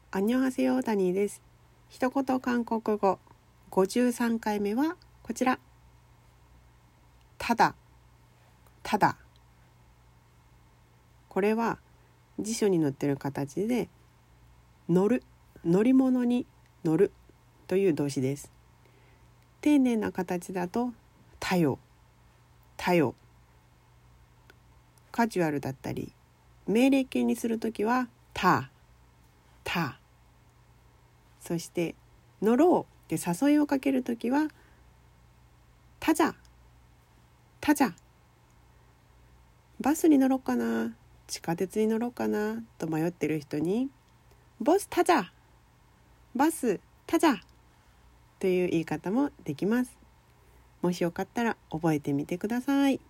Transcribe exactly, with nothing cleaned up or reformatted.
アンニョンハセヨダニーです。一言韓国語ごじゅうさんかいめはこちら。ただ、ただ。これは辞書に載っている形で乗る、乗り物に乗るという動詞です。丁寧な形だとたよ、たよ。カジュアルだったり命令形にするときはた、た。そして乗ろうって誘いをかけるときはたじゃ、たじゃ。バスに乗ろうかな、地下鉄に乗ろうかなと迷ってる人にボスたじゃ、バスたじゃという言い方もできます。もしよかったら覚えてみてください。